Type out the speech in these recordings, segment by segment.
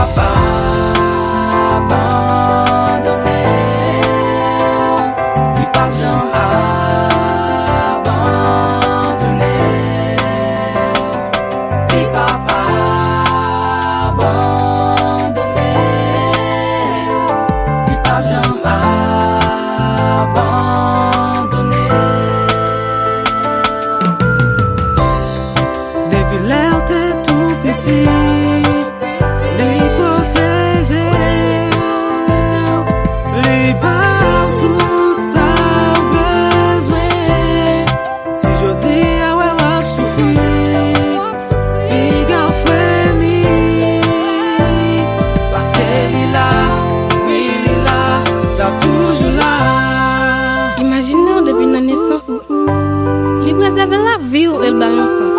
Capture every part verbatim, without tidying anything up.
papa abandonné, li pa jam abandonné, li papa abandonné, li pa jam abandonné. Depuis l'air t'es tout petit, les protéger, les par tout ça besoin. Si je dis ah ouais ouais souffrir, big en famille, Parce qu'elle est là, oui il est là, là toujours là. Imaginez depuis la naissance, il préserve la vie ou elle balance sens.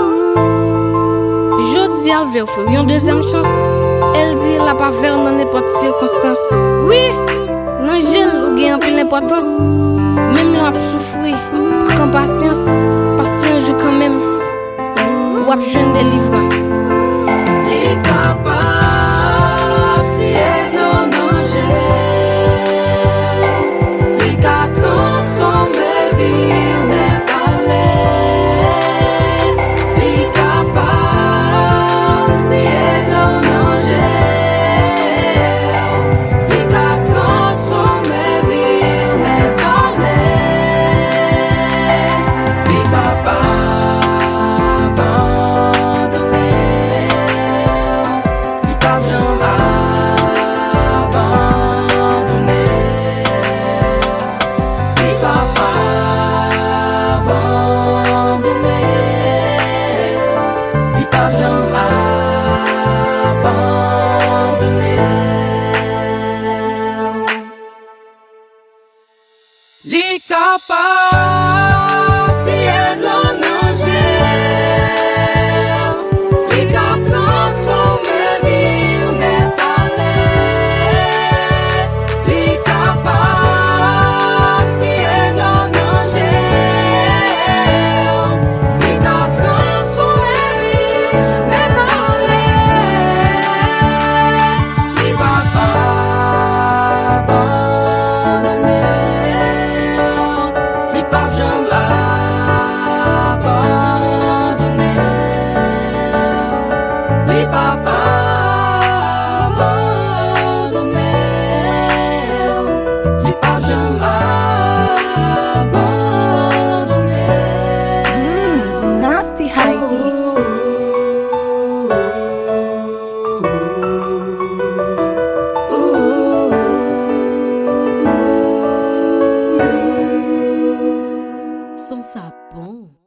Jodi elle veut faire une deuxième chance. Elle dit la pas faire dans n'importe circonstance. Oui, l'angèle ou gagne en pleine importance. Même là souffrir, prends patience, parce qu'un jour quand même, ou a besoin de délivrance. Les capables, si elle non angèle, les cas transformer vie en étalée. Les capables, si elle non angèle, les cas transformer vie en étalée. Les papas abandonné, li pa jam abandonné, li papa abandonné, li pa jam abandonné. Li capable si elle l'en angèle, li ka transformer vie en étalée. Li capable si elle l'en angèle, li ka transformer vie en étalée. Li papa abandonné, li pa jam abandonné, li papa abandonné, li pa jam abandonné. Nasty Heidi. Son sapão.